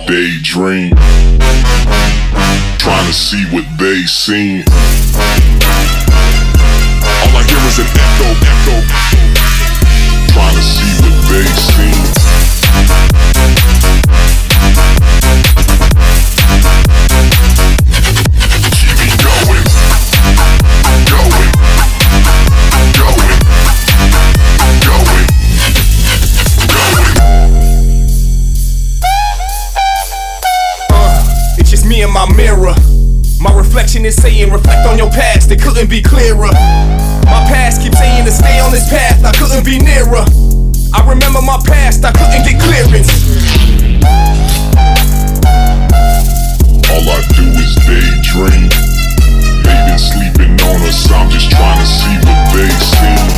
daydream, trying to see what they seen. All I hear is an echo, echo, trying to see what they seen. Keep me going, going, going, going, going. It's just me and my mirror. My reflection is saying, reflect on your past, it couldn't be clearer. My past keeps saying to stay on this path, I couldn't be nearer. I remember my past, I couldn't get clearance. All I do is daydream. They've been sleeping on us, I'm just trying to see what they seen.